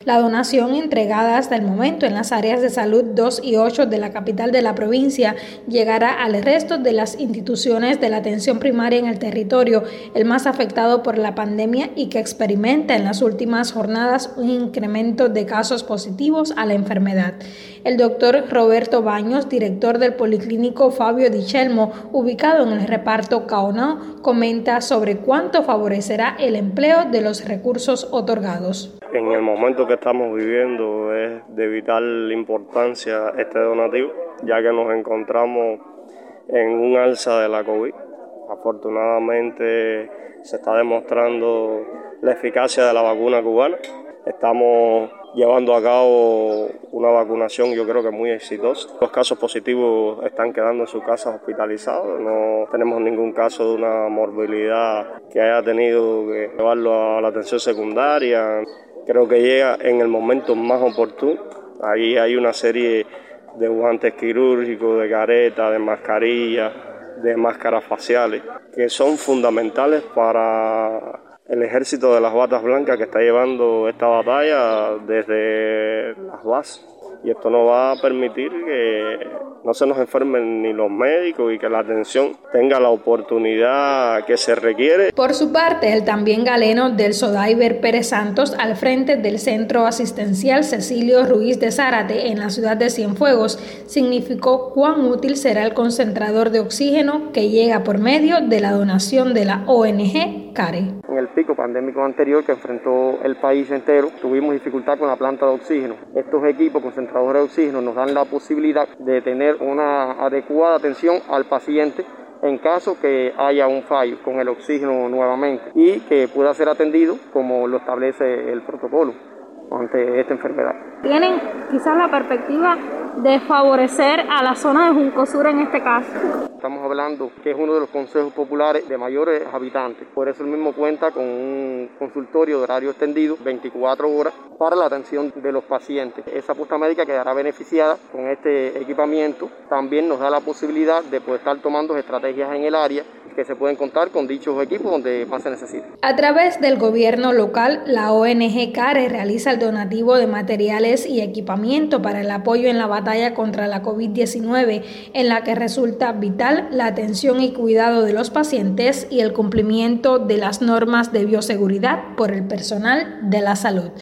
La donación entregada hasta el momento en las áreas de salud 2 y 8 de la capital de la provincia llegará al resto de las instituciones de la atención primaria en el territorio, el más afectado por la pandemia y que experimenta en las últimas jornadas un incremento de casos positivos a la enfermedad. El doctor Roberto Baños, director del Policlínico Fabio Di Celmo, ubicado en el reparto Caonao, comenta sobre cuánto favorecerá el empleo de los recursos otorgados. En el momento que estamos viviendo es de vital importancia este donativo, ya que nos encontramos en un alza de la COVID. Afortunadamente se está demostrando la eficacia de la vacuna cubana. Estamos llevando a cabo una vacunación, yo creo que muy exitosa. Los casos positivos están quedando en sus casas hospitalizados. No tenemos ningún caso de una morbilidad que haya tenido que llevarlo a la atención secundaria. Creo que llega en el momento más oportuno. Ahí hay una serie de guantes quirúrgicos, de caretas, de mascarillas, de máscaras faciales, que son fundamentales para el ejército de las batas blancas que está llevando esta batalla desde las bases. Y esto no va a permitir que no se nos enfermen ni los médicos y que la atención tenga la oportunidad que se requiere. Por su parte, el también galeno del Sodaiber Pérez Santos, al frente del Centro Asistencial Cecilio Ruiz de Zárate en la ciudad de Cienfuegos, significó cuán útil será el concentrador de oxígeno que llega por medio de la donación de la ONG CARE. En el pico pandémico anterior que enfrentó el país entero, tuvimos dificultad con la planta de oxígeno. Estos equipos concentradores de oxígeno nos dan la posibilidad de tener una adecuada atención al paciente en caso que haya un fallo con el oxígeno nuevamente y que pueda ser atendido como lo establece el protocolo ante esta enfermedad. ¿Tienen quizás la perspectiva de favorecer a la zona de Juncosura en este caso? Estamos hablando que es uno de los consejos populares de mayores habitantes. Por eso el mismo cuenta con un consultorio de horario extendido, 24 horas, para la atención de los pacientes. Esa posta médica quedará beneficiada con este equipamiento. También nos da la posibilidad de poder estar tomando estrategias en el área que se pueden contar con dichos equipos donde más se necesita. A través del gobierno local, la ONG CARE realiza el donativo de materiales y equipamiento para el apoyo en la batalla contra la COVID-19, en la que resulta vital la atención y cuidado de los pacientes y el cumplimiento de las normas de bioseguridad por el personal de la salud.